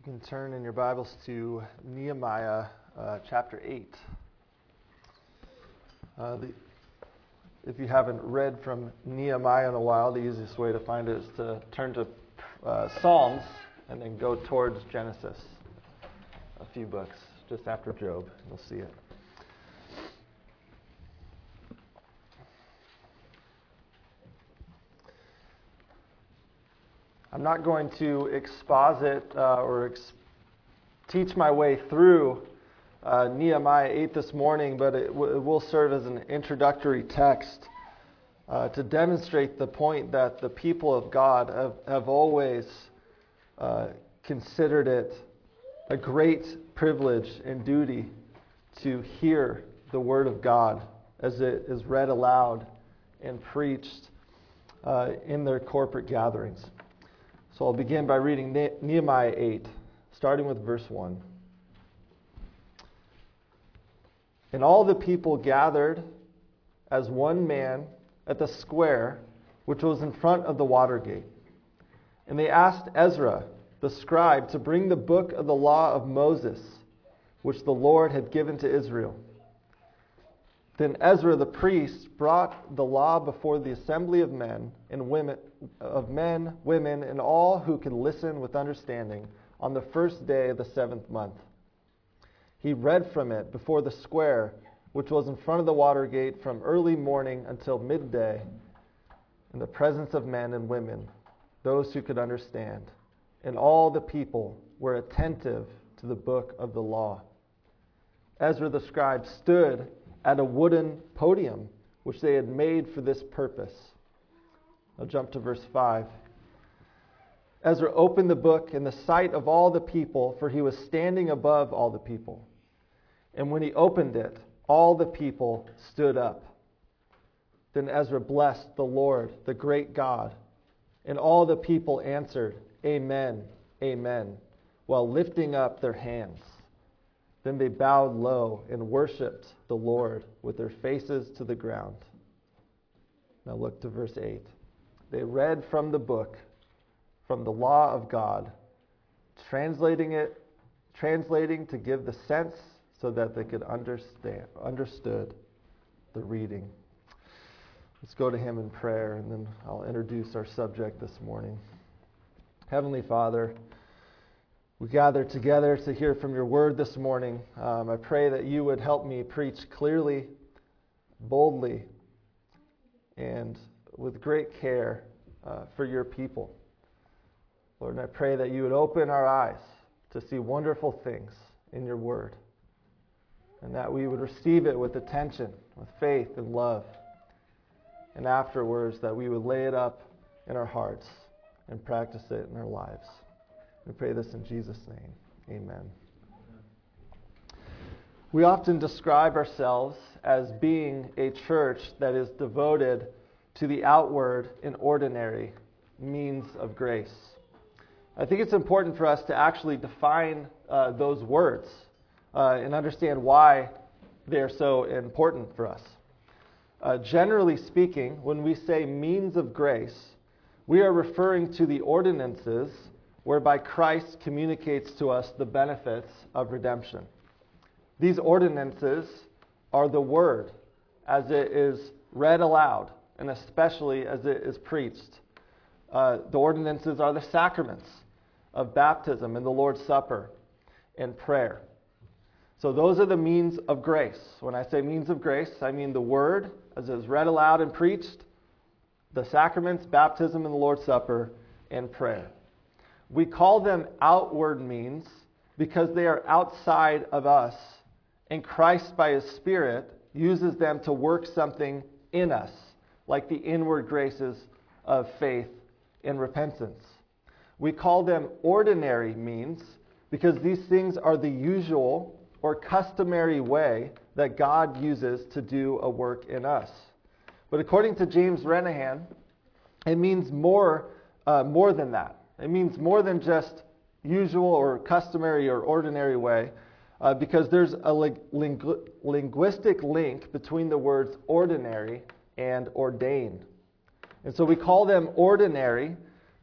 You can turn in your Bibles to Nehemiah chapter 8. If you haven't read from Nehemiah in a while, the easiest way to find it is to turn to Psalms and then go towards Genesis. A few books, just after Job. You'll see it. I'm not going to exposit or teach my way through Nehemiah 8 this morning, but it will serve as an introductory text to demonstrate the point that the people of God have always considered it a great privilege and duty to hear the Word of God as it is read aloud and preached in their corporate gatherings. So I'll begin by reading Nehemiah 8, starting with verse 1. And all the people gathered as one man at the square which was in front of the water gate. And they asked Ezra, the scribe, to bring the book of the law of Moses, which the Lord had given to Israel. Then Ezra the priest brought the law before the assembly of men, women, and all who could listen with understanding on the first day of the 7th month. He read from it before the square, which was in front of the water gate, from early morning until midday, in the presence of men and women, those who could understand. And all the people were attentive to the book of the law. Ezra the scribe stood at a wooden podium, which they had made for this purpose. I'll jump to verse 5. Ezra opened the book in the sight of all the people, for he was standing above all the people. And when he opened it, all the people stood up. Then Ezra blessed the Lord, the great God. And all the people answered, Amen, Amen, while lifting up their hands. Then they bowed low and worshipped the Lord with their faces to the ground. Now look to verse 8. They read from the book, from the law of God, translating to give the sense so that they could understood the reading. Let's go to him in prayer, and then I'll introduce our subject this morning. Heavenly Father, we gather together to hear from your word this morning. I pray that you would help me preach clearly, boldly, and with great care for your people. Lord, and I pray that you would open our eyes to see wonderful things in your word, and that we would receive it with attention, with faith and love, and afterwards that we would lay it up in our hearts and practice it in our lives. We pray this in Jesus' name. Amen. We often describe ourselves as being a church that is devoted to the outward and ordinary means of grace. I think it's important for us to actually define those words and understand why they're so important for us. Generally speaking, when we say means of grace, we are referring to the ordinances whereby Christ communicates to us the benefits of redemption. These ordinances are the Word as it is read aloud, and especially as it is preached. The ordinances are the sacraments of baptism and the Lord's Supper and prayer. So those are the means of grace. When I say means of grace, I mean the Word as it is read aloud and preached, the sacraments, baptism and the Lord's Supper, and prayer. We call them outward means because they are outside of us, and Christ, by His Spirit, uses them to work something in us, like the inward graces of faith and repentance. We call them ordinary means because these things are the usual or customary way that God uses to do a work in us. But according to James Renihan, it means more than that. It means more than just usual or customary or ordinary way, because there's a linguistic link between the words ordinary and ordain. And so we call them ordinary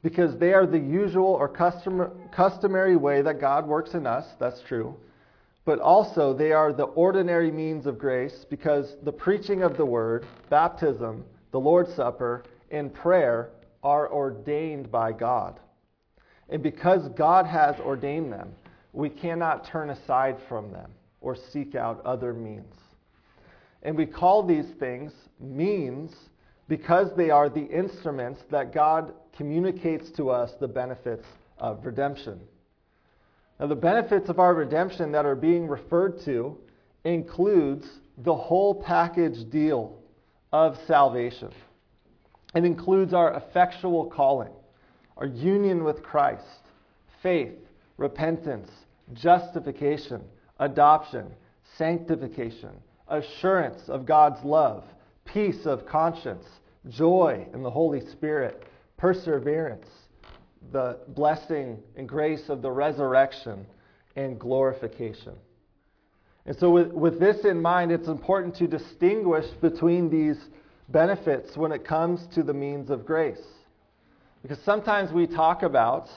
because they are the usual or customary way that God works in us. That's true. But also they are the ordinary means of grace because the preaching of the word, baptism, the Lord's Supper, and prayer are ordained by God. And because God has ordained them, we cannot turn aside from them or seek out other means. And we call these things means because they are the instruments that God communicates to us the benefits of redemption. Now, the benefits of our redemption that are being referred to includes the whole package deal of salvation. It includes our effectual calling, our union with Christ, faith, repentance, justification, adoption, sanctification, assurance of God's love, peace of conscience, joy in the Holy Spirit, perseverance, the blessing and grace of the resurrection, and glorification. And so with this in mind, it's important to distinguish between these benefits when it comes to the means of grace. Because sometimes we talk about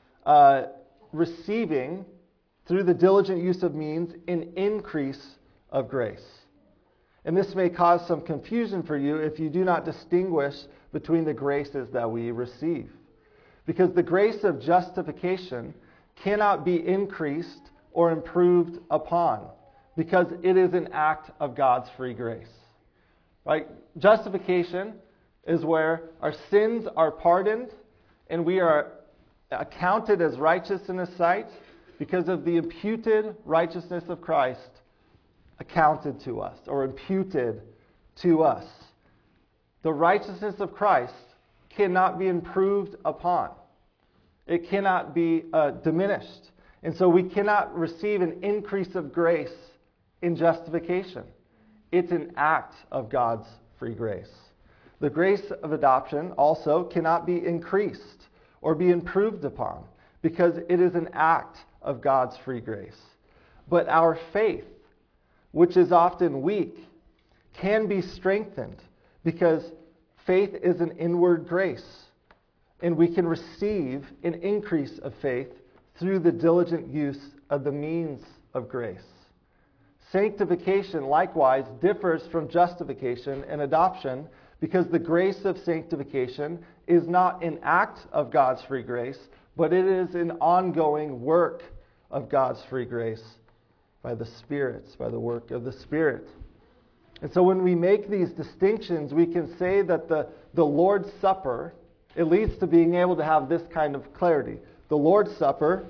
receiving, through the diligent use of means, an increase of grace. And this may cause some confusion for you if you do not distinguish between the graces that we receive. Because the grace of justification cannot be increased or improved upon, because it is an act of God's free grace. Right? Justification is where our sins are pardoned and we are accounted as righteous in His sight because of the imputed righteousness of Christ accounted to us or imputed to us. The righteousness of Christ cannot be improved upon. It cannot be diminished. And so we cannot receive an increase of grace in justification. It's an act of God's free grace. The grace of adoption also cannot be increased or be improved upon because it is an act of God's free grace. But our faith, which is often weak, can be strengthened because faith is an inward grace, and we can receive an increase of faith through the diligent use of the means of grace. Sanctification, likewise, differs from justification and adoption because the grace of sanctification is not an act of God's free grace, but it is an ongoing work of God's free grace by the Spirit, by the work of the Spirit. And so when we make these distinctions, we can say that the Lord's Supper, it leads to being able to have this kind of clarity. The Lord's Supper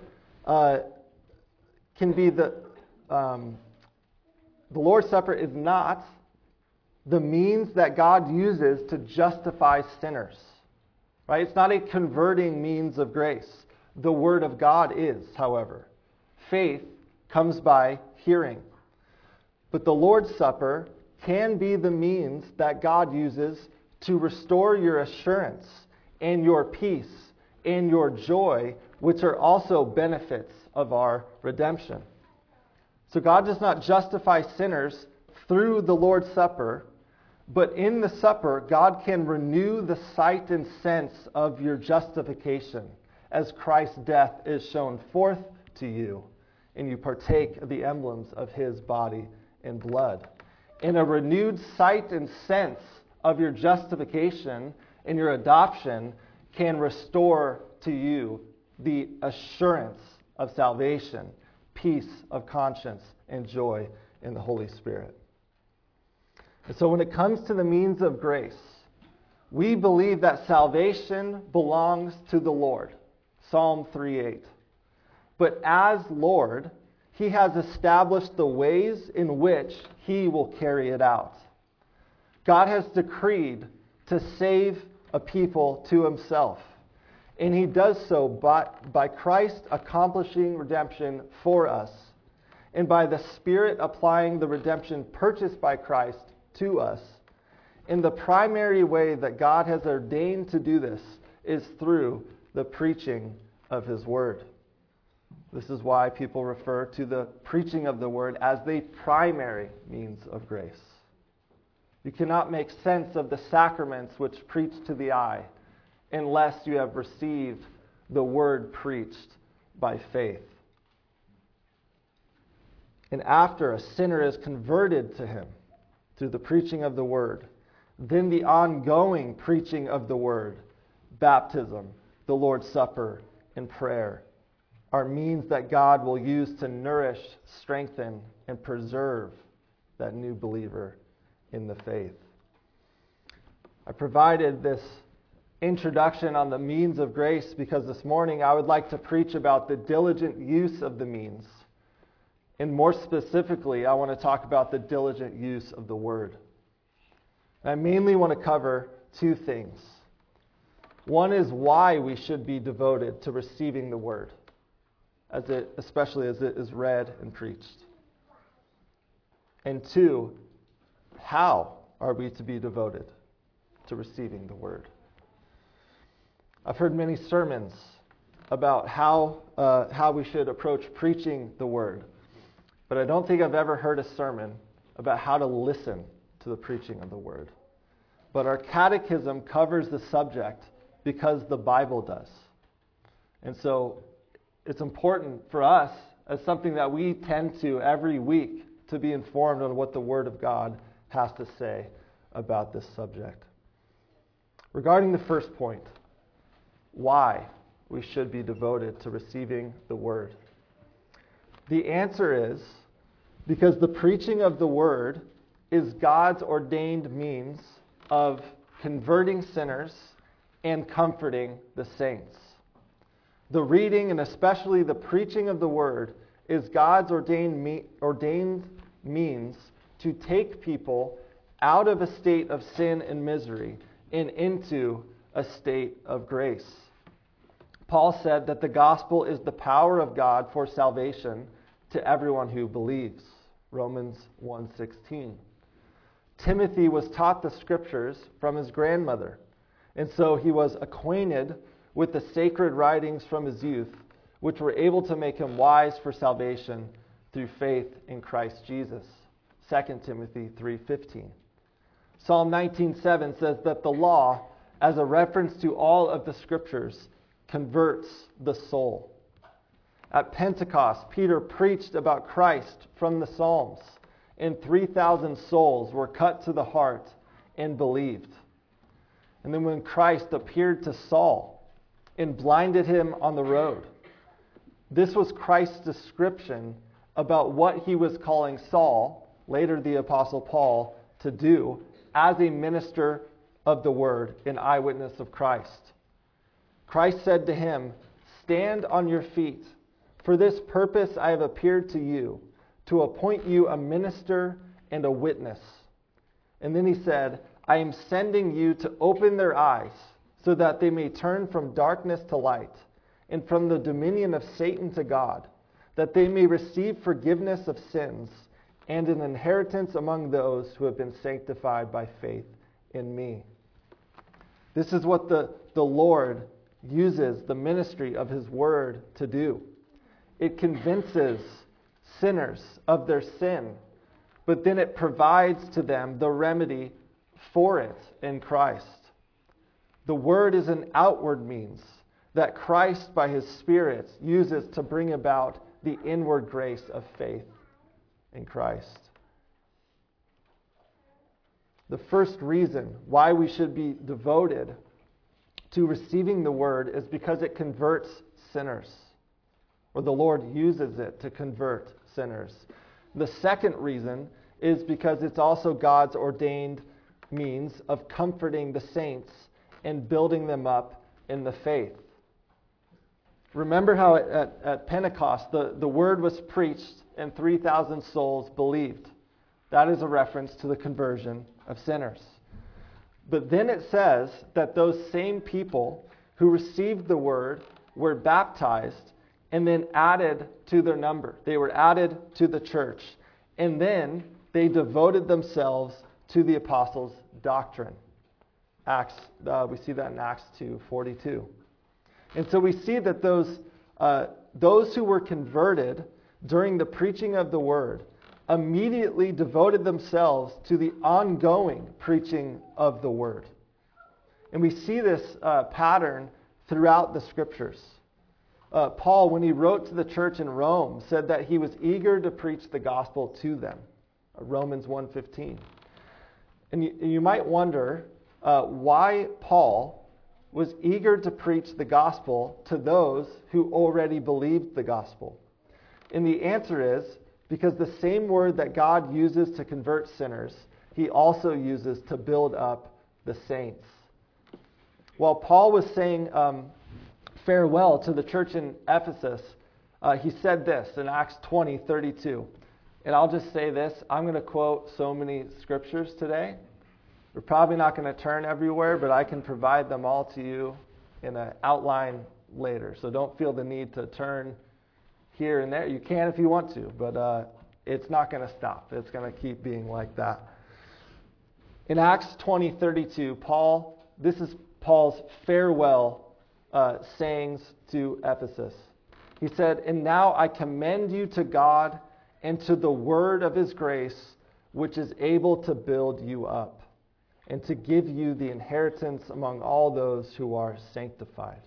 can be the Lord's Supper is not the means that God uses to justify sinners. Right? It's not a converting means of grace. The Word of God is, however. Faith comes by hearing. But the Lord's Supper can be the means that God uses to restore your assurance and your peace and your joy, which are also benefits of our redemption. So God does not justify sinners through the Lord's Supper, but in the supper, God can renew the sight and sense of your justification as Christ's death is shown forth to you, and you partake of the emblems of His body and blood. In a renewed sight and sense of your justification and your adoption can restore to you the assurance of salvation, peace of conscience, and joy in the Holy Spirit. And so when it comes to the means of grace, we believe that salvation belongs to the Lord. Psalm 3:8. But as Lord, He has established the ways in which He will carry it out. God has decreed to save a people to Himself. And He does so by Christ accomplishing redemption for us, and by the Spirit applying the redemption purchased by Christ to us. And the primary way that God has ordained to do this is through the preaching of His Word. This is why people refer to the preaching of the Word as the primary means of grace. You cannot make sense of the sacraments which preach to the eye unless you have received the word preached by faith. And after a sinner is converted to him through the preaching of the word, then the ongoing preaching of the word, baptism, the Lord's Supper, and prayer are means that God will use to nourish, strengthen, and preserve that new believer in the faith. I provided this introduction on the means of grace because this morning I would like to preach about the diligent use of the means. And more specifically, I want to talk about the diligent use of the word. And I mainly want to cover two things. One is why we should be devoted to receiving the word, especially as it is read and preached. And two, how are we to be devoted to receiving the word? I've heard many sermons about how we should approach preaching the word, but I don't think I've ever heard a sermon about how to listen to the preaching of the word. But our catechism covers the subject because the Bible does. And so it's important for us as something that we tend to every week to be informed on what the Word of God has to say about this subject. Regarding the first point, why we should be devoted to receiving the Word. The answer is because the preaching of the Word is God's ordained means of converting sinners and comforting the saints. The reading and especially the preaching of the Word is God's ordained means to take people out of a state of sin and misery and into a state of grace. Paul said that the gospel is the power of God for salvation to everyone who believes. Romans 1:16. Timothy was taught the scriptures from his grandmother, and so he was acquainted with the sacred writings from his youth, which were able to make him wise for salvation through faith in Christ Jesus. 2 Timothy 3:15. Psalm 19:7 says that the law, as a reference to all of the scriptures, converts the soul. At Pentecost, Peter preached about Christ from the Psalms, and 3,000 souls were cut to the heart and believed. And then when Christ appeared to Saul and blinded him on the road, this was Christ's description about what he was calling Saul, later the Apostle Paul, to do as a minister of the word, an eyewitness of Christ. Christ said to him, "Stand on your feet. For this purpose I have appeared to you, to appoint you a minister and a witness." And then he said, "I am sending you to open their eyes, so that they may turn from darkness to light, and from the dominion of Satan to God, that they may receive forgiveness of sins, and an inheritance among those who have been sanctified by faith in me." This is what the Lord uses the ministry of his word to do. It convinces sinners of their sin, but then it provides to them the remedy for it in Christ. The word is an outward means that Christ, by his Spirit, uses to bring about the inward grace of faith in Christ. The first reason why we should be devoted to receiving the word is because it converts sinners, or the Lord uses it to convert sinners. The second reason is because it's also God's ordained means of comforting the saints and building them up in the faith. Remember how at Pentecost the word was preached and 3,000 souls believed. That is a reference to the conversion of sinners. But then it says that those same people who received the word were baptized and then added to their number. They were added to the church. And then they devoted themselves to the apostles' doctrine. We see that in Acts 2:42. And so we see that those who were converted during the preaching of the word immediately devoted themselves to the ongoing preaching of the word. And we see this pattern throughout the Scriptures. Paul, when he wrote to the church in Rome, said that he was eager to preach the gospel to them. Romans 1:15. And you might wonder why Paul was eager to preach the gospel to those who already believed the gospel. And the answer is because the same word that God uses to convert sinners, he also uses to build up the saints. While Paul was saying farewell to the church in Ephesus, he said this in Acts 20:32. And I'll just say this, I'm going to quote so many scriptures today. We're probably not going to turn everywhere, but I can provide them all to you in an outline later. So don't feel the need to turn here and there. You can if you want to, but it's not going to stop. It's going to keep being like that. In Acts 20:32, this is Paul's farewell sayings to Ephesus. He said, "And now I commend you to God and to the word of his grace, which is able to build you up and to give you the inheritance among all those who are sanctified."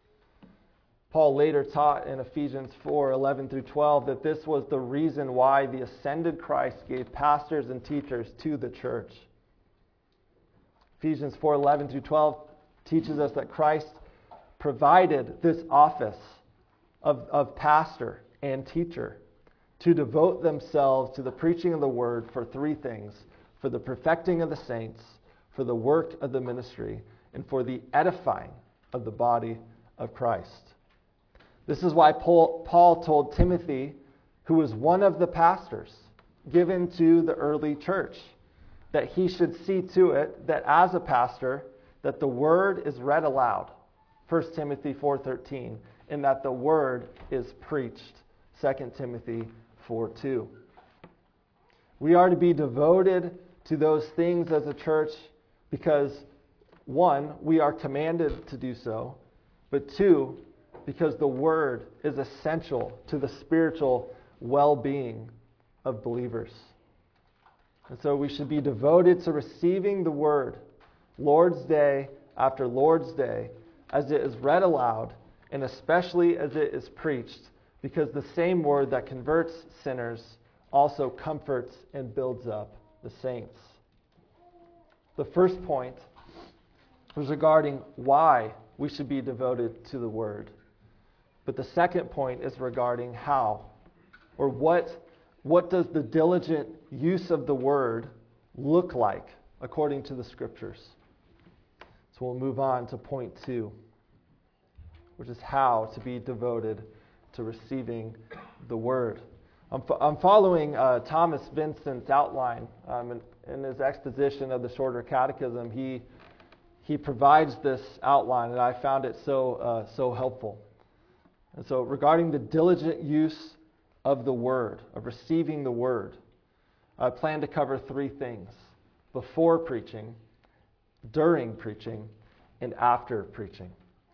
Paul later taught in Ephesians 4:11 through 12 that this was the reason why the ascended Christ gave pastors and teachers to the church. Ephesians 4:11 through 12 teaches us that Christ provided this office of pastor and teacher to devote themselves to the preaching of the word for three things: for the perfecting of the saints, for the work of the ministry, and for the edifying of the body of Christ. This is why Paul told Timothy, who was one of the pastors given to the early church, that he should see to it that as a pastor, that the word is read aloud, 1 Timothy 4:13, and that the word is preached, 2 Timothy 4:2. We are to be devoted to those things as a church because, one, we are commanded to do so, but two, because the word is essential to the spiritual well-being of believers. And so we should be devoted to receiving the word Lord's Day after Lord's Day as it is read aloud and especially as it is preached, because the same word that converts sinners also comforts and builds up the saints. The first point was regarding why we should be devoted to the word. But the second point is regarding how, or what does the diligent use of the word look like according to the scriptures? So we'll move on to point 2, which is how to be devoted to receiving the word. I'm following Thomas Vincent's outline in his exposition of the Shorter Catechism. He provides this outline, and I found it so helpful. And so regarding the diligent use of the word, of receiving the word, I plan to cover 3 things: before preaching, during preaching, and after preaching.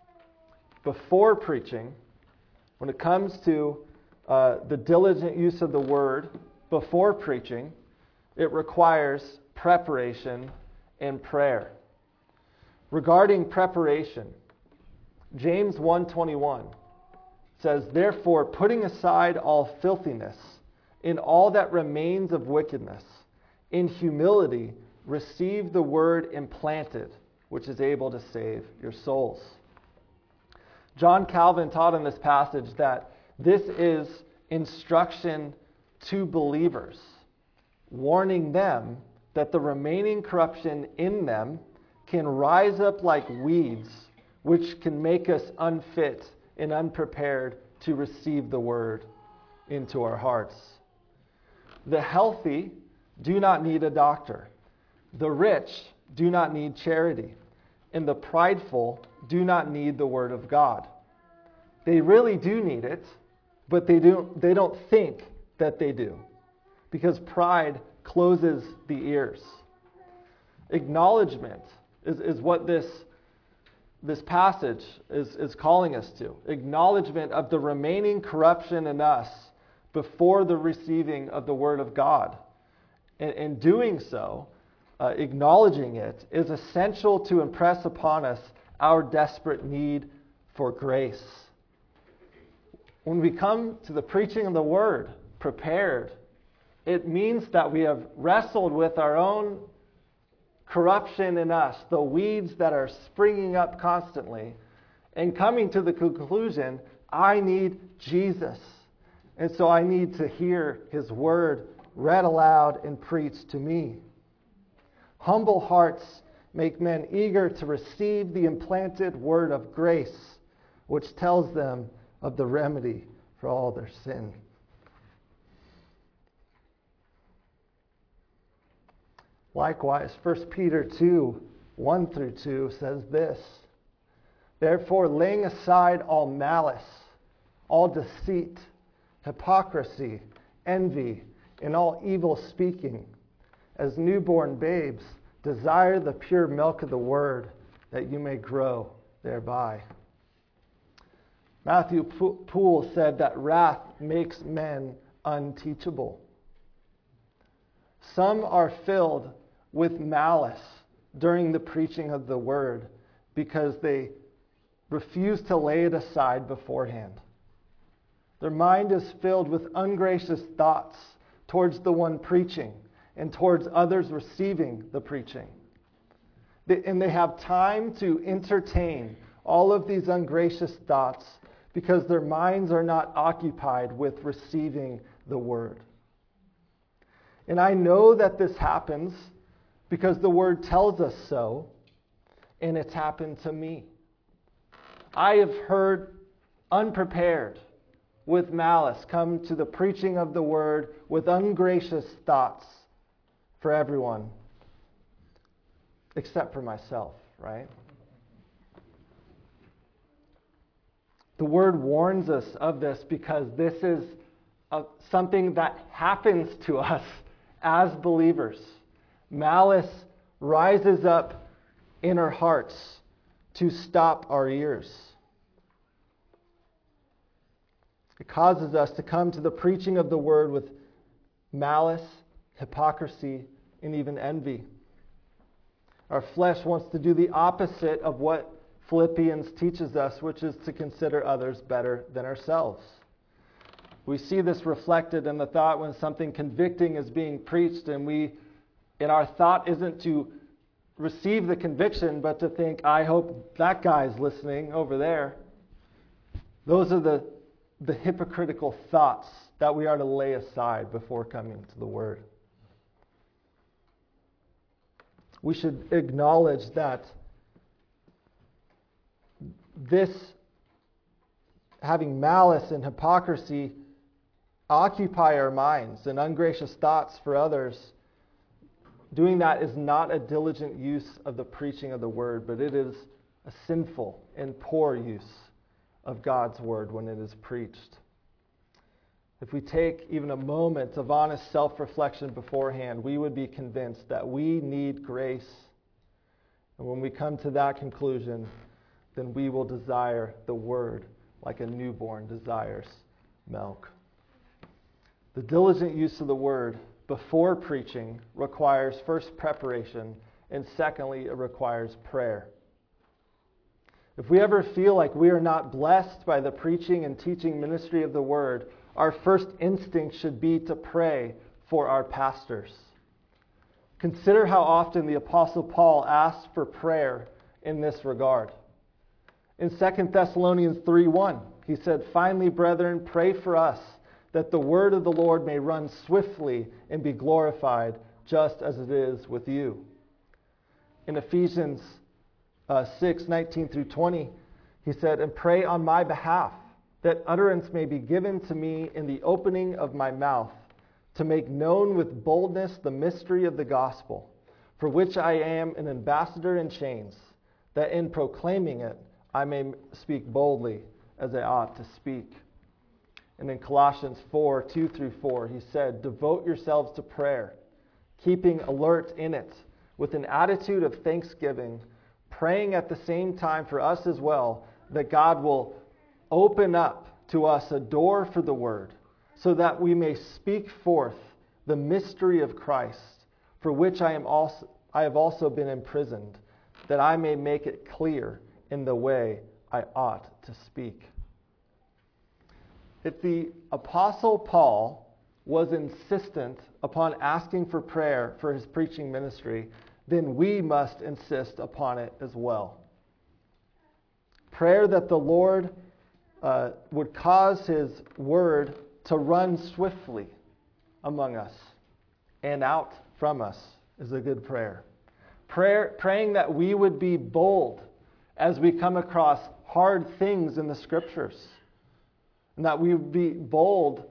Before preaching, when it comes to the diligent use of the word before preaching, it requires preparation and prayer. Regarding preparation, James 1:21 says, "Therefore, putting aside all filthiness and all that remains of wickedness, in humility receive the word implanted, which is able to save your souls." John Calvin taught in this passage that this is instruction to believers, warning them that the remaining corruption in them can rise up like weeds, which can make us unfit and unprepared to receive the word into our hearts. The healthy do not need a doctor. The rich do not need charity. And the prideful do not need the word of God. They really do need it, but they don't think that they do, because pride closes the ears. Acknowledgement is what this passage is calling us to. Acknowledgement of the remaining corruption in us before the receiving of the word of God. And in doing so, acknowledging it is essential to impress upon us our desperate need for grace. When we come to the preaching of the word prepared, it means that we have wrestled with our own corruption in us, the weeds that are springing up constantly, and coming to the conclusion, I need Jesus. And so I need to hear his word read aloud and preached to me. Humble hearts make men eager to receive the implanted word of grace, which tells them of the remedy for all their sin. Likewise, 1 Peter 2, 1 through 2 says this, Therefore, laying aside all malice, all deceit, hypocrisy, envy, and all evil speaking, as newborn babes, desire the pure milk of the word, that you may grow thereby. Matthew Poole said that wrath makes men unteachable. Some are filled with malice during the preaching of the word because they refuse to lay it aside beforehand. Their mind is filled with ungracious thoughts towards the one preaching and towards others receiving the preaching. And they have time to entertain all of these ungracious thoughts because their minds are not occupied with receiving the word. And I know that this happens because the word tells us so, and it's happened to me. I have heard unprepared, with malice, come to the preaching of the word with ungracious thoughts for everyone, except for myself, right? The word warns us of this because this is something that happens to us as believers. Malice rises up in our hearts to stop our ears. It causes us to come to the preaching of the word with malice, hypocrisy, and even envy. Our flesh wants to do the opposite of what Philippians teaches us, which is to consider others better than ourselves. We see this reflected in the thought when something convicting is being preached, and our thought isn't to receive the conviction, but to think, I hope that guy's listening over there. Those are the hypocritical thoughts that we are to lay aside before coming to the word. We should acknowledge that this having malice and hypocrisy occupy our minds and ungracious thoughts for others. Doing that is not a diligent use of the preaching of the word, but it is a sinful and poor use of God's word when it is preached. If we take even a moment of honest self-reflection beforehand, we would be convinced that we need grace. And when we come to that conclusion, then we will desire the word like a newborn desires milk. The diligent use of the word before preaching requires first preparation, and secondly, it requires prayer. If we ever feel like we are not blessed by the preaching and teaching ministry of the word, our first instinct should be to pray for our pastors. Consider how often the Apostle Paul asked for prayer in this regard. In 2 Thessalonians 3:1, he said, "Finally, brethren, pray for us, that the word of the Lord may run swiftly and be glorified, just as it is with you." In Ephesians 6:19 through 20, he said, "And pray on my behalf, that utterance may be given to me in the opening of my mouth, to make known with boldness the mystery of the gospel, for which I am an ambassador in chains, that in proclaiming it I may speak boldly as I ought to speak." And in Colossians 4:2 through 4, he said, "Devote yourselves to prayer, keeping alert in it, with an attitude of thanksgiving, praying at the same time for us as well, that God will open up to us a door for the word, so that we may speak forth the mystery of Christ, for which I am also I have also been imprisoned, that I may make it clear in the way I ought to speak. If the Apostle Paul was insistent upon asking for prayer for his preaching ministry, then we must insist upon it as well. Prayer that the Lord would cause his word to run swiftly among us and out from us is a good prayer. Praying that we would be bold as we come across hard things in the Scriptures, and that we would be bold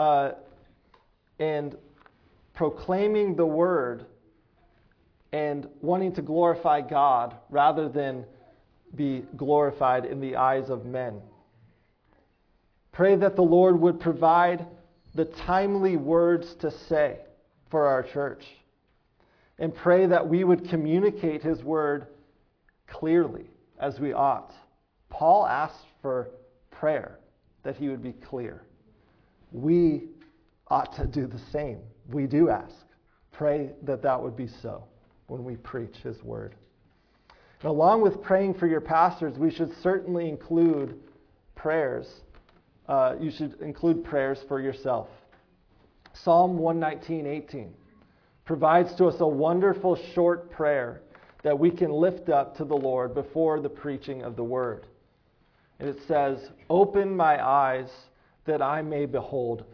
and proclaiming the word and wanting to glorify God rather than be glorified in the eyes of men. Pray that the Lord would provide the timely words to say for our church. And pray that we would communicate his word clearly as we ought. Paul asked for prayer that he would be clear. We ought to do the same. We do ask. Pray that that would be so when we preach his word. And along with praying for your pastors, we should certainly include prayers. You should include prayers for yourself. Psalm 119:18 provides to us a wonderful short prayer that we can lift up to the Lord before the preaching of the word. And it says, "Open my eyes that I may behold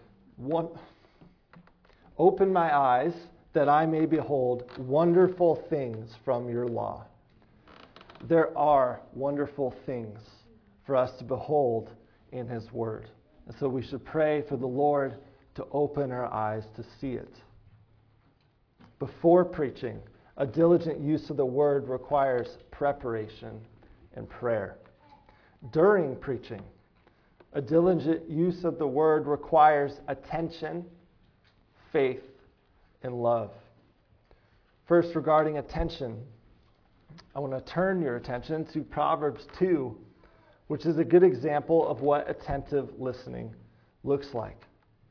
Open my eyes that I may behold wonderful things from your law." There are wonderful things for us to behold in his word. And so we should pray for the Lord to open our eyes to see it. Before preaching, a diligent use of the word requires preparation and prayer. During preaching, a diligent use of the word requires attention, faith, and love. First, regarding attention, I want to turn your attention to Proverbs 2, which is a good example of what attentive listening looks like.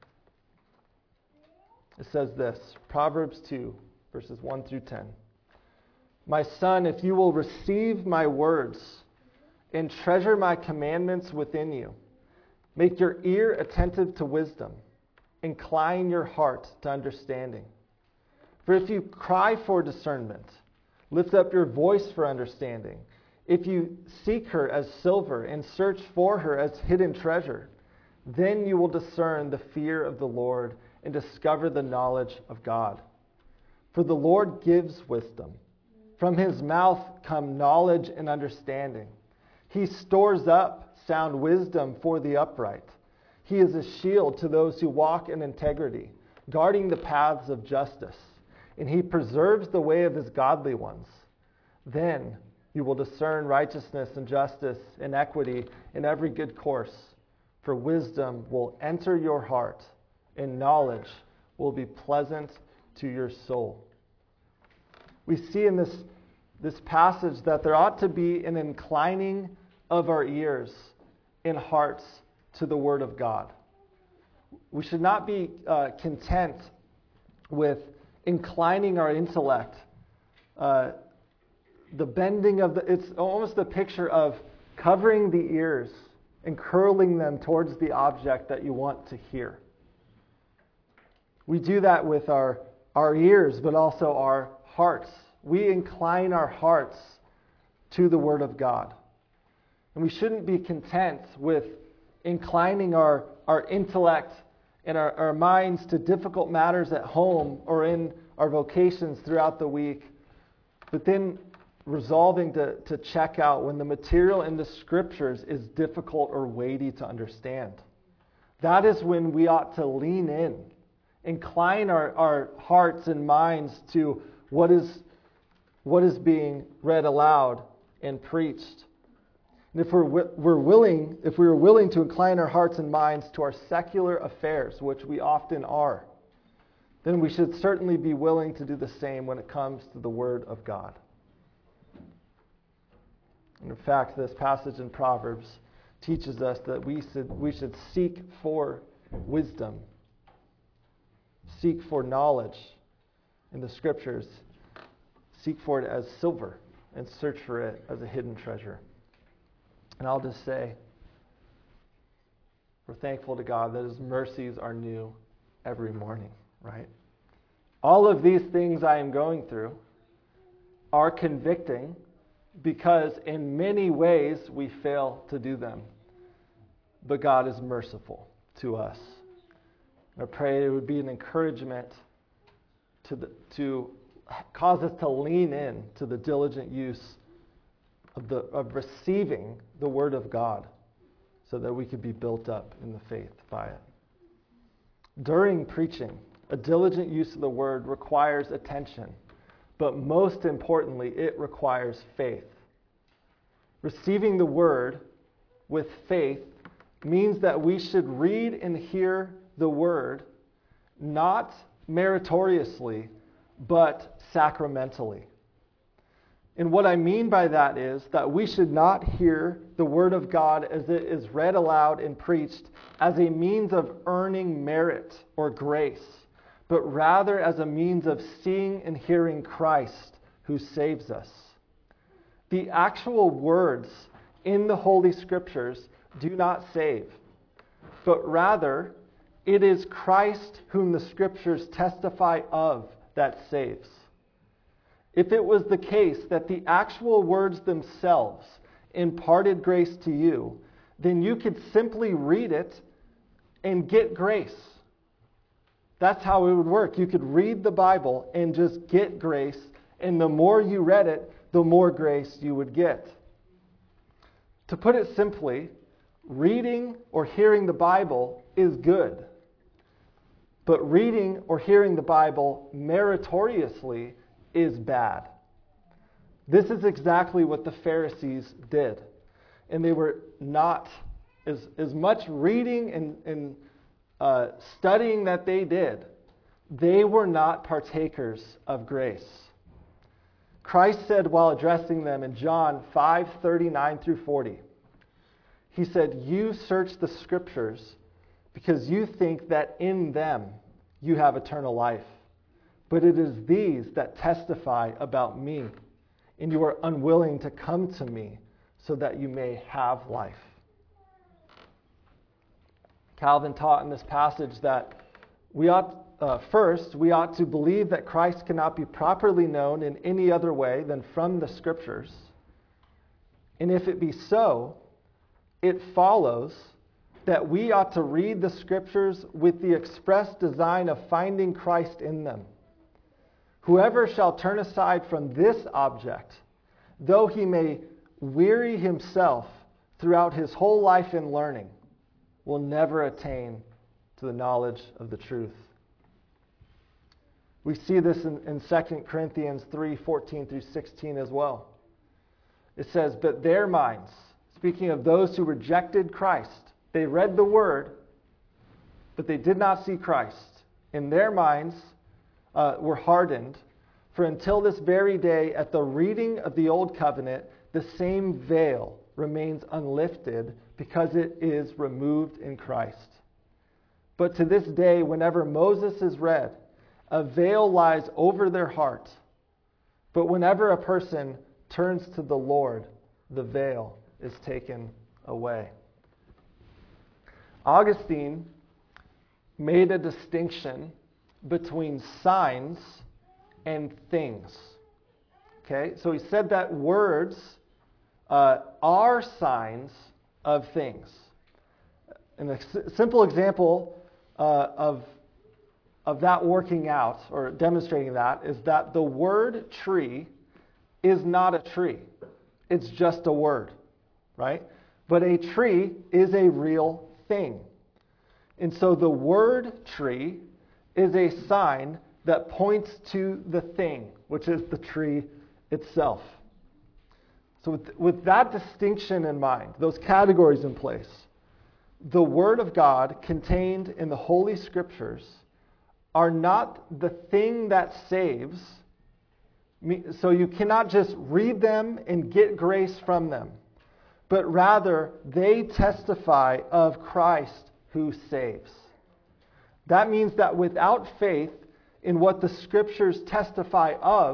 It says this, Proverbs 2, verses 1 through 10. "My son, if you will receive my words and treasure my commandments within you, make your ear attentive to wisdom, incline your heart to understanding. For if you cry for discernment, lift up your voice for understanding. If you seek her as silver and search for her as hidden treasure, then you will discern the fear of the Lord and discover the knowledge of God. For the Lord gives wisdom. From his mouth come knowledge and understanding. He stores up sound wisdom for the upright. He is a shield to those who walk in integrity, guarding the paths of justice. And he preserves the way of his godly ones. Then you will discern righteousness and justice and equity in every good course. For wisdom will enter your heart, and knowledge will be pleasant to your soul." We see in this passage that there ought to be an inclining of our ears and hearts to the Word of God. We should not be content with inclining our intellect. The bending of it's almost a picture of covering the ears and curling them towards the object that you want to hear. We do that with our ears, but also our hearts. We incline our hearts to the Word of God. And we shouldn't be content with inclining our intellect and our minds to difficult matters at home or in our vocations throughout the week, but then resolving to check out when the material in the Scriptures is difficult or weighty to understand. That is when we ought to lean in, incline our hearts and minds to what is being read aloud and preached. And if we were willing to incline our hearts and minds to our secular affairs, which we often are, then we should certainly be willing to do the same when it comes to the Word of God. And in fact, this passage in Proverbs teaches us that we should seek for wisdom, seek for knowledge in the Scriptures, seek for it as silver and search for it as a hidden treasure. And I'll just say, we're thankful to God that His mercies are new every morning, right? All of these things I am going through are convicting because in many ways we fail to do them. But God is merciful to us. I pray it would be an encouragement to cause us to lean in to the diligent use of receiving the Word of God so that we could be built up in the faith by it. During preaching, a diligent use of the Word requires attention, but most importantly, it requires faith. Receiving the Word with faith means that we should read and hear the Word not meritoriously, but sacramentally. And what I mean by that is that we should not hear the Word of God as it is read aloud and preached as a means of earning merit or grace, but rather as a means of seeing and hearing Christ who saves us. The actual words in the Holy Scriptures do not save, but rather it is Christ whom the Scriptures testify of that saves. If it was the case that the actual words themselves imparted grace to you, then you could simply read it and get grace. That's how it would work. You could read the Bible and just get grace, and the more you read it, the more grace you would get. To put it simply, reading or hearing the Bible is good. But reading or hearing the Bible meritoriously is bad. This is exactly what the Pharisees did. And they were not, as much reading and studying that they did, they were not partakers of grace. Christ said while addressing them in John 5:39 through 40, He said, "You search the Scriptures because you think that in them you have eternal life. But it is these that testify about me, and you are unwilling to come to me so that you may have life." Calvin taught in this passage that we ought to believe that Christ cannot be properly known in any other way than from the Scriptures. And if it be so, it follows that we ought to read the Scriptures with the express design of finding Christ in them. Whoever shall turn aside from this object, though he may weary himself throughout his whole life in learning, will never attain to the knowledge of the truth. We see this in 2 Corinthians 3:14 through 16 as well. It says, "But their minds," speaking of those who rejected Christ, they read the Word, but they did not see Christ. In their minds were hardened, for until this very day at the reading of the Old Covenant, the same veil remains unlifted because it is removed in Christ. But to this day, whenever Moses is read, a veil lies over their heart. But whenever a person turns to the Lord, the veil is taken away. Augustine made a distinction between signs and things. Okay, so he said that words are signs of things. And a simple example of that working out or demonstrating that is that the word tree is not a tree. It's just a word, right? But a tree is a real thing. And so the word tree is a sign that points to the thing, which is the tree itself. So with that distinction in mind, those categories in place, the Word of God contained in the Holy Scriptures are not the thing that saves. So you cannot just read them and get grace from them, but rather they testify of Christ who saves. That means that without faith in what the Scriptures testify of,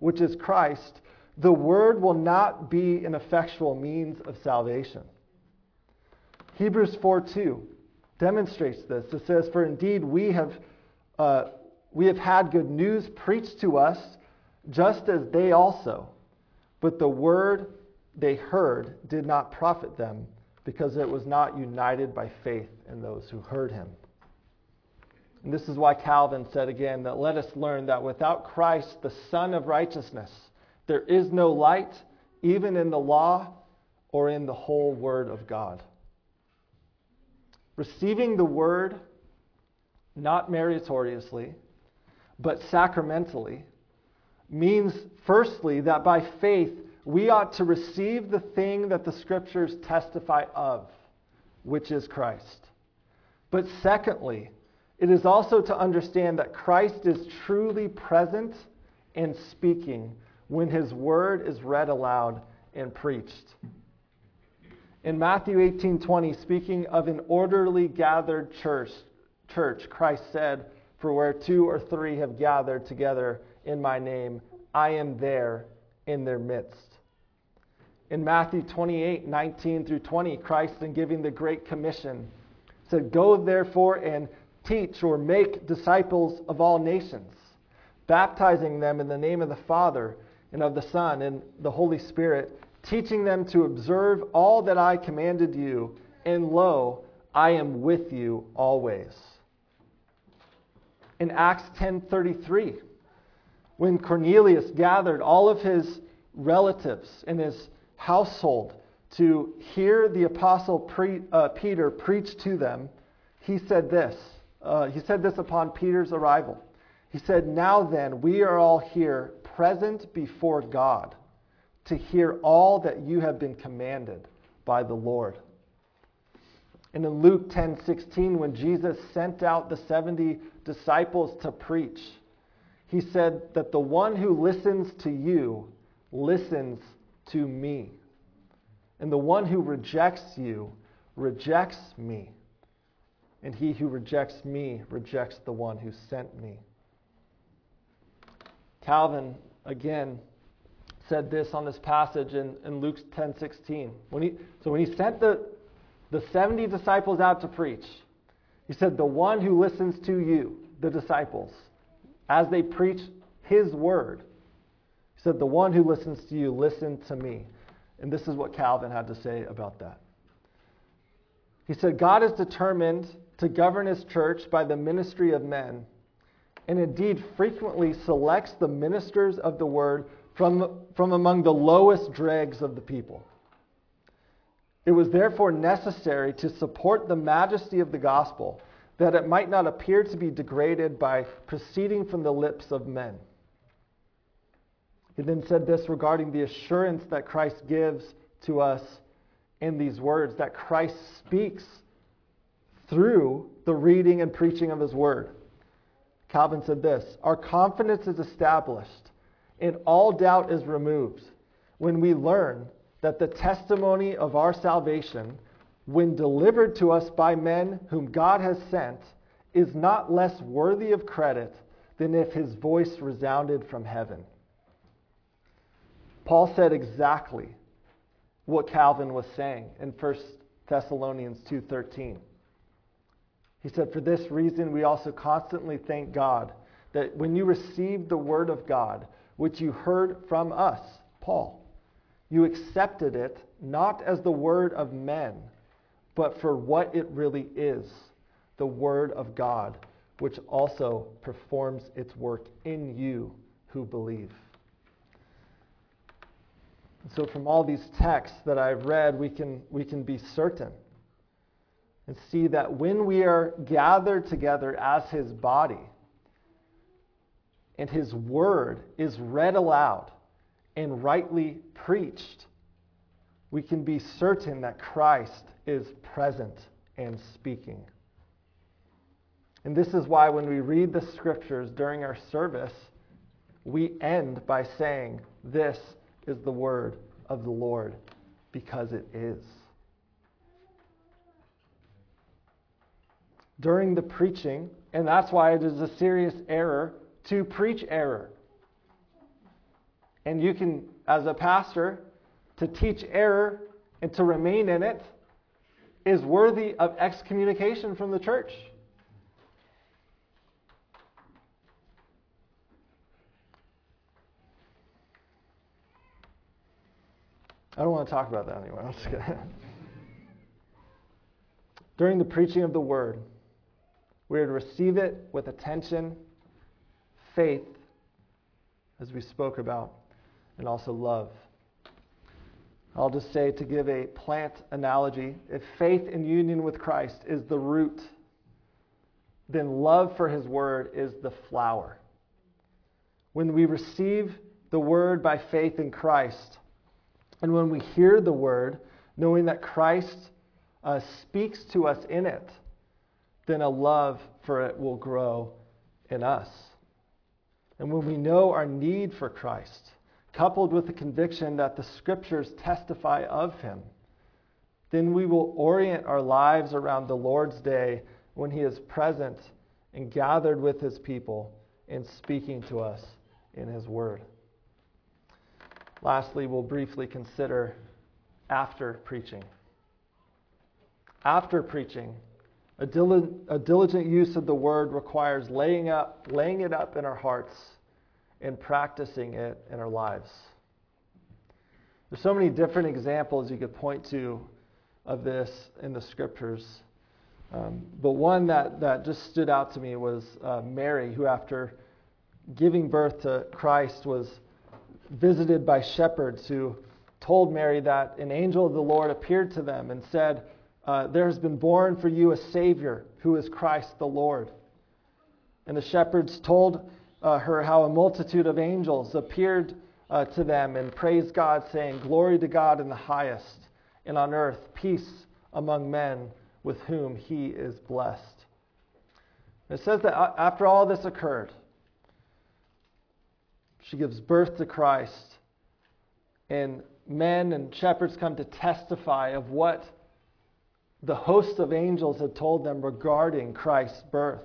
which is Christ, the word will not be an effectual means of salvation. Hebrews 4:2 demonstrates this. It says, "For indeed we have had good news preached to us, just as they also. But the word they heard did not profit them, because it was not united by faith in those who heard him." And this is why Calvin said again that let us learn that without Christ, the Son of Righteousness, there is no light, even in the law or in the whole Word of God. Receiving the Word, not meritoriously, but sacramentally, means firstly that by faith we ought to receive the thing that the Scriptures testify of, which is Christ. But secondly, it is also to understand that Christ is truly present and speaking when his word is read aloud and preached. In Matthew 18:20, speaking of an orderly gathered church, Christ said, "For where 2 or 3 have gathered together in my name, I am there in their midst." In Matthew 28:19 through 20, Christ, in giving the Great Commission, said, "Go therefore and teach or make disciples of all nations, baptizing them in the name of the Father and of the Son and the Holy Spirit, teaching them to observe all that I commanded you, and lo, I am with you always." In Acts 10:33, when Cornelius gathered all of his relatives in his household to hear the apostle Peter preach to them, he said this. He said this upon Peter's arrival. He said, "Now then, we are all here present before God to hear all that you have been commanded by the Lord." And in Luke 10:16, when Jesus sent out the 70 disciples to preach, he said that the one who listens to you listens to me. And the one who rejects you rejects me. And he who rejects me rejects the one who sent me. Calvin, again, said this on this passage in Luke 10:16. When he sent the 70 disciples out to preach, he said, the one who listens to you, the disciples, as they preach his word, he said, the one who listens to you, listen to me. And this is what Calvin had to say about that. He said, God is determined to govern his church by the ministry of men, and indeed frequently selects the ministers of the word from among the lowest dregs of the people. It was therefore necessary to support the majesty of the gospel, that it might not appear to be degraded by proceeding from the lips of men. He then said this regarding the assurance that Christ gives to us in these words, that Christ speaks through the reading and preaching of his word. Calvin said this, "Our confidence is established and all doubt is removed when we learn that the testimony of our salvation, when delivered to us by men whom God has sent, is not less worthy of credit than if his voice resounded from heaven." Paul said exactly what Calvin was saying in 1 Thessalonians 2:13. He said, "For this reason we also constantly thank God that when you received the word of God, which you heard from us," Paul, "you accepted it not as the word of men, but for what it really is, the word of God, which also performs its work in you who believe." And so from all these texts that I've read, we can be certain and see that when we are gathered together as his body and his word is read aloud and rightly preached, we can be certain that Christ is present and speaking. And this is why when we read the scriptures during our service, we end by saying, "This is the word of the Lord," because it is. During the preaching, and that's why it is a serious error to preach error. And you can, as a pastor, to teach error and to remain in it is worthy of excommunication from the church. I don't want to talk about that anymore. I'm just kidding. During the preaching of the word, we are to receive it with attention, faith, as we spoke about, and also love. I'll just say, to give a plant analogy, if faith in union with Christ is the root, then love for his word is the flower. When we receive the word by faith in Christ, and when we hear the word, knowing that Christ speaks to us in it, then a love for it will grow in us. And when we know our need for Christ, coupled with the conviction that the Scriptures testify of him, then we will orient our lives around the Lord's day when he is present and gathered with his people and speaking to us in his word. Lastly, we'll briefly consider after preaching. After preaching, a diligent use of the word requires laying it up in our hearts and practicing it in our lives. There's so many different examples you could point to of this in the Scriptures. But one that just stood out to me was Mary, who after giving birth to Christ was visited by shepherds who told Mary that an angel of the Lord appeared to them and said, there has been born for you a Savior who is Christ the Lord. And the shepherds told her how a multitude of angels appeared to them and praised God, saying, "Glory to God in the highest, and on earth peace among men with whom he is blessed." It says that after all this occurred, she gives birth to Christ, and men and shepherds come to testify of what the host of angels had told them regarding Christ's birth.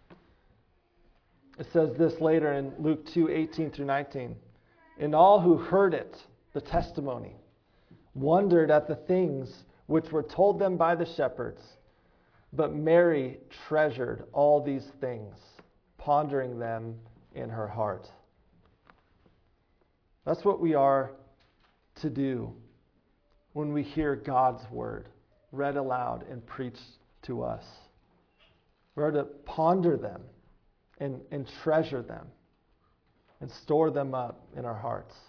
It says this later in Luke 2:18 through 19. "And all who heard it," the testimony, "wondered at the things which were told them by the shepherds. But Mary treasured all these things, pondering them in her heart." That's what we are to do when we hear God's word read aloud and preached to us. We're to ponder them and treasure them and store them up in our hearts.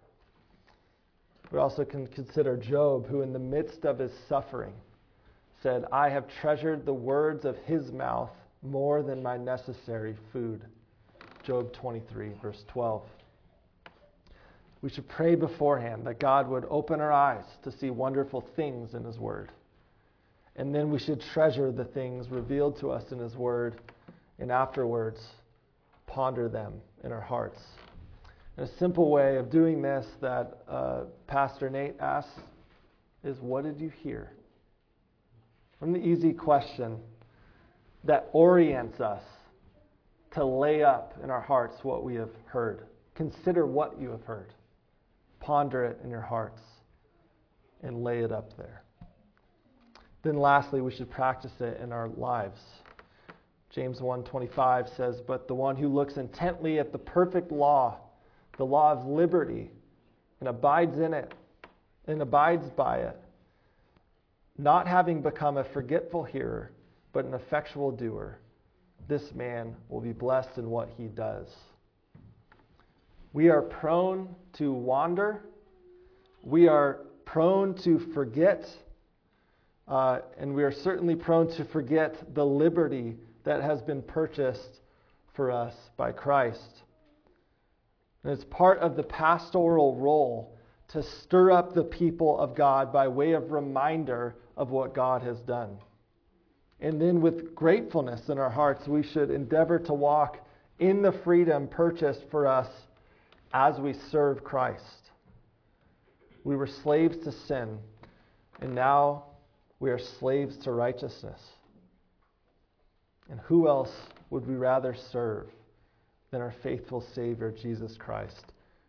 We also can consider Job, who in the midst of his suffering said, "I have treasured the words of his mouth more than my necessary food." Job 23, verse 12. We should pray beforehand that God would open our eyes to see wonderful things in his word. And then we should treasure the things revealed to us in his word, and afterwards ponder them in our hearts. And a simple way of doing this that Pastor Nate asks is, what did you hear? An easy question that orients us to lay up in our hearts what we have heard. Consider what you have heard. Ponder it in your hearts and lay it up there. Then lastly, we should practice it in our lives. James 1:25 says, "But the one who looks intently at the perfect law, the law of liberty, and abides in it, and abides by it, not having become a forgetful hearer, but an effectual doer, this man will be blessed in what he does." We are prone to wander. We are prone to forget. And we are certainly prone to forget the liberty that has been purchased for us by Christ. And it's part of the pastoral role to stir up the people of God by way of reminder of what God has done. And then with gratefulness in our hearts, we should endeavor to walk in the freedom purchased for us as we serve Christ. We were slaves to sin, and now we are slaves to righteousness. And who else would we rather serve than our faithful Savior, Jesus Christ,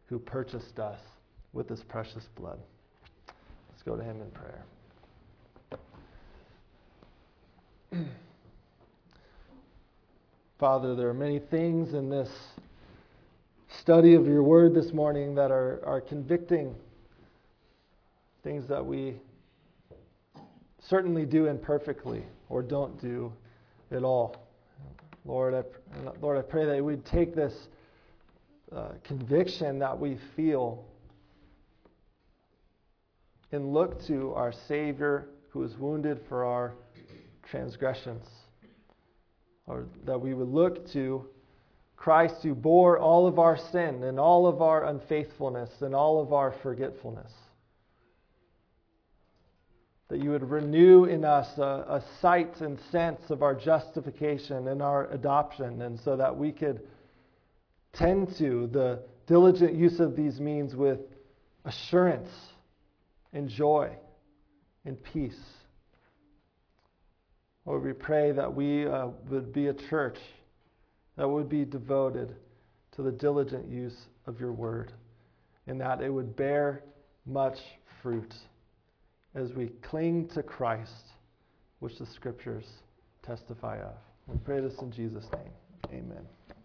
who purchased us with his precious blood. Let's go to him in prayer. Father, there are many things in this study of your word this morning that are convicting, things that we certainly do imperfectly or don't do at all. Lord, I pray that we'd take this conviction that we feel and look to our Savior who was wounded for our transgressions. Or that we would look to Christ who bore all of our sin and all of our unfaithfulness and all of our forgetfulness. That you would renew in us a sight and sense of our justification and our adoption, and so that we could tend to the diligent use of these means with assurance and joy and peace. Lord, we pray that we would be a church that would be devoted to the diligent use of your word, and that it would bear much fruit as we cling to Christ, which the Scriptures testify of. We pray this in Jesus' name. Amen.